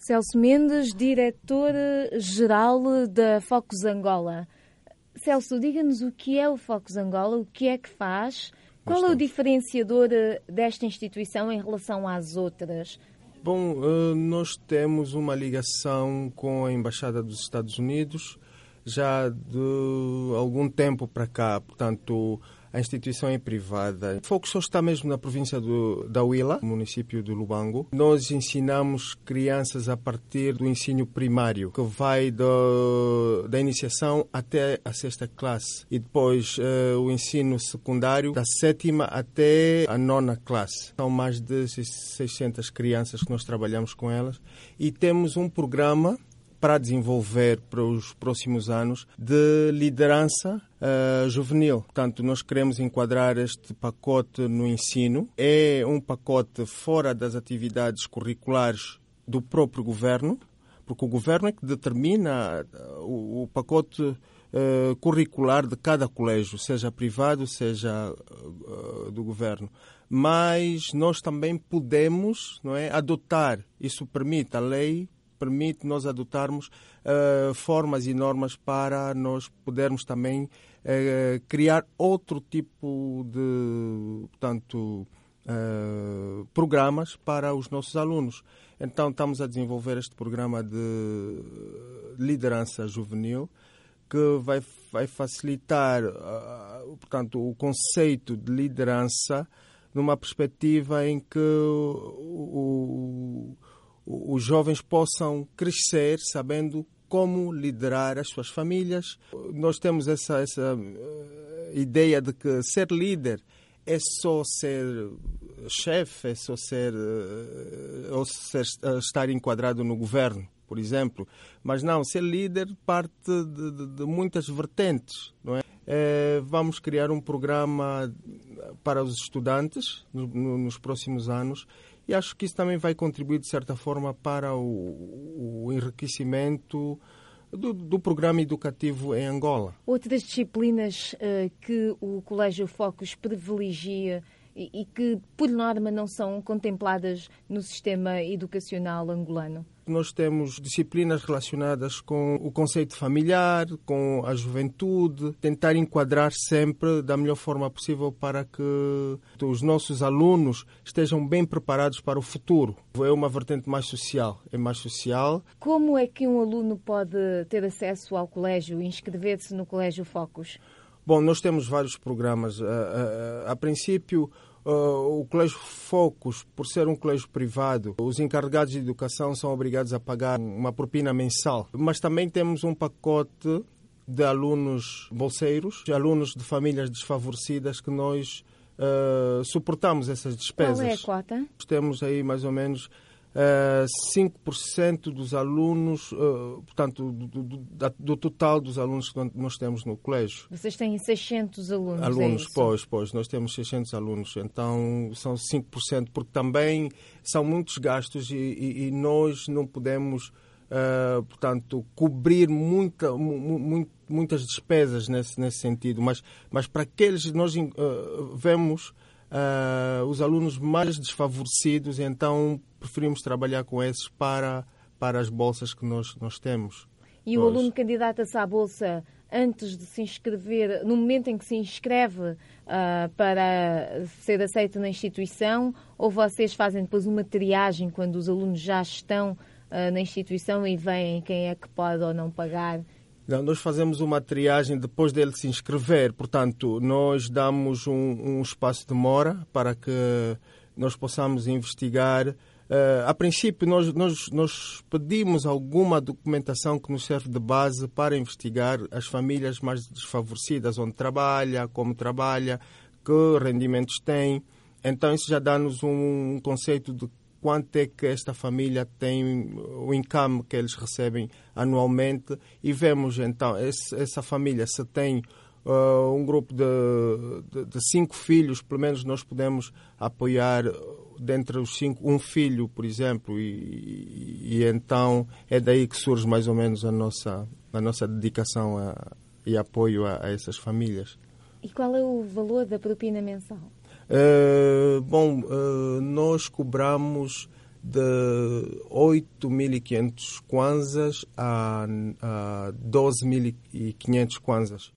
Celso Mendes, diretor-geral da Focus Angola. Celso, diga-nos o que é o Focus Angola, o que é que faz, qual é o diferenciador desta instituição em relação às outras? Bom, nós temos uma ligação com a Embaixada dos Estados Unidos já de algum tempo para cá, portanto, a instituição é privada. O Focus só está mesmo na província da Huila, município de Lubango. Nós ensinamos crianças a partir do ensino primário, que vai da iniciação até a 6ª classe. E depois o ensino secundário, da 7ª até a 9ª classe. São mais de 600 crianças que nós trabalhamos com elas. E temos um programa para desenvolver para os próximos anos de liderança juvenil. Portanto, nós queremos enquadrar este pacote no ensino. É um pacote fora das atividades curriculares do próprio governo, porque o governo é que determina o pacote curricular de cada colégio, seja privado, seja do governo. Mas nós também podemos, não é, adotar, isso permite a lei, permite nós adotarmos formas e normas para nós podermos também criar outro tipo de, portanto, programas para os nossos alunos. Então, estamos a desenvolver este programa de liderança juvenil que vai facilitar, portanto, o conceito de liderança numa perspectiva em que os jovens possam crescer sabendo como liderar as suas famílias. Nós temos essa ideia de que ser líder é só ser chefe, é só estar enquadrado no governo, por exemplo. Mas não, ser líder parte de muitas vertentes, não é? Vamos criar um programa para os estudantes nos próximos anos. E acho que isso também vai contribuir, de certa forma, para o enriquecimento do programa educativo em Angola. Outras disciplinas que o Colégio Focus privilegia e que, por norma, não são contempladas no sistema educacional angolano? Nós temos disciplinas relacionadas com o conceito familiar, com a juventude, tentar enquadrar sempre da melhor forma possível para que os nossos alunos estejam bem preparados para o futuro. É uma vertente mais social, Como é que um aluno pode ter acesso ao colégio e inscrever-se no Colégio Focus? Bom, nós temos vários programas. A princípio, o Colégio Focus, por ser um colégio privado, os encarregados de educação são obrigados a pagar uma propina mensal. Mas também temos um pacote de alunos bolseiros, alunos de famílias desfavorecidas, que nós suportamos essas despesas. Qual é a cota? Temos aí mais ou menos 5% dos alunos, portanto, do total dos alunos que nós temos no colégio. Vocês têm 600 alunos, Alunos, é isso? Pois, nós temos 600 alunos, então são 5%, porque também são muitos gastos e nós não podemos, portanto, cobrir muitas despesas nesse sentido, mas para aqueles nós vemos os alunos mais desfavorecidos, então preferimos trabalhar com esses para as bolsas que nós temos. E o aluno candidata-se à bolsa antes de se inscrever, no momento em que se inscreve para ser aceito na instituição, ou vocês fazem depois uma triagem quando os alunos já estão na instituição e veem quem é que pode ou não pagar? Não, nós fazemos uma triagem depois dele se inscrever. Portanto, nós damos um espaço de mora para que nós possamos investigar. A princípio, nós pedimos alguma documentação que nos serve de base para investigar as famílias mais desfavorecidas, onde trabalha, como trabalha, que rendimentos tem. Então, isso já dá-nos um conceito de quanto é que esta família tem, o income que eles recebem anualmente, e vemos então essa família, se tem um grupo de 5 filhos, pelo menos nós podemos apoiar dentre os 5 um filho, por exemplo, e então é daí que surge mais ou menos a nossa dedicação e apoio a essas famílias. E qual é o valor da propina mensal? Nós cobramos de 8.500 kwanzas a 12.500 kwanzas.